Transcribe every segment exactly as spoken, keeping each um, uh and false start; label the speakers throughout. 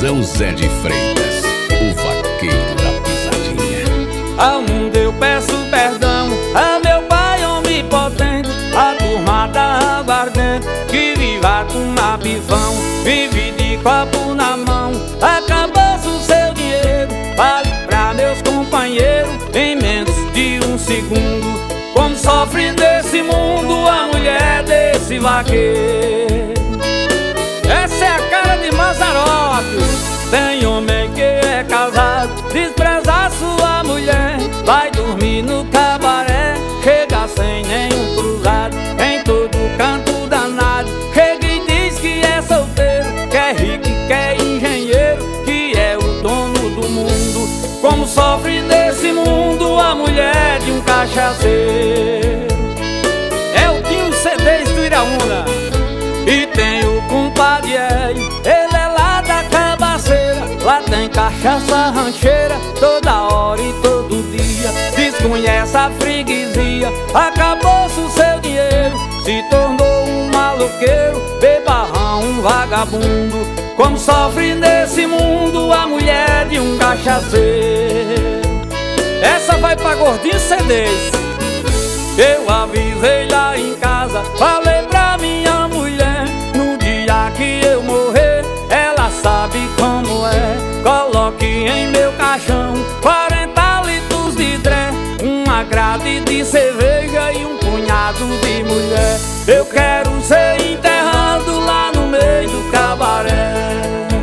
Speaker 1: Seu Zé de Freitas, o vaqueiro da pisadinha.
Speaker 2: Ao mundo eu peço perdão, a meu pai onipotente, a turma da aguardente, que viva com uma bifão, vive de copo na mão. Acabou-se o seu dinheiro, vale pra meus companheiros, em menos de um segundo. Como sofre nesse mundo a mulher desse vaqueiro. Essa é a cara de Mazarope. Tem homem que é casado, despreza sua mulher, vai dormir no cabaré, chega sem nenhum cruzado, em todo canto danado. Chega e diz que é solteiro, que é rico e que é engenheiro, que é o dono do mundo. Como sofre nesse mundo a mulher de um cachaceiro. É o Tinho C Ds do Iraúna. E tem o compadre Hélio, ele é lá da Cabaceira. Lá tem cachaça rancheira, toda hora e todo dia. Desconhece a freguesia, acabou-se o seu dinheiro, se tornou um maloqueiro, bebarrão, um vagabundo. Como sofre nesse mundo a mulher de um cachaceiro. Essa vai pra Gordinho C Ds. Eu avisei lá em casa, falei pra minha mulher, no dia que eu morrer, ela sabe como é. Coloque em meu caixão quarenta litros de dré, uma grade de cerveja e um punhado de mulher. Eu quero ser enterrado lá no meio do cabaré.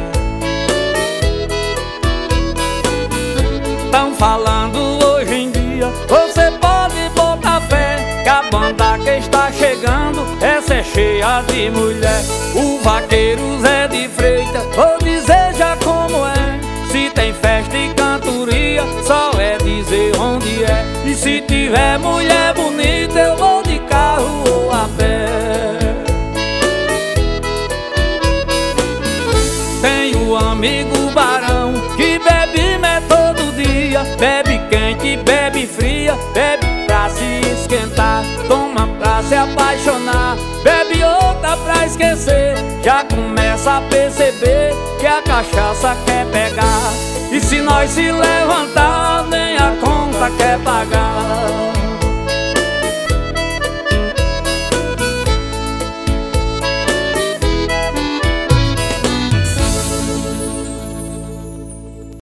Speaker 2: Tão falando hoje em dia, você pode botar fé, que a banda que está chegando, essa é cheia de mulher. O vaqueiro Zé de Freitas, vou dizer já como é. Se tem festa e cantoria, só é dizer onde é. E se tiver mulher bonita, eu vou de carro ou a pé. Tem o amigo Barão, que bebe mé todo dia, bebe quente, bebe fria, bebe pra se esquentar, toma pra se apaixonar, bebe outra pra esquecer. Já começa a perceber que a cachaça quer pegar. E se nós se levantar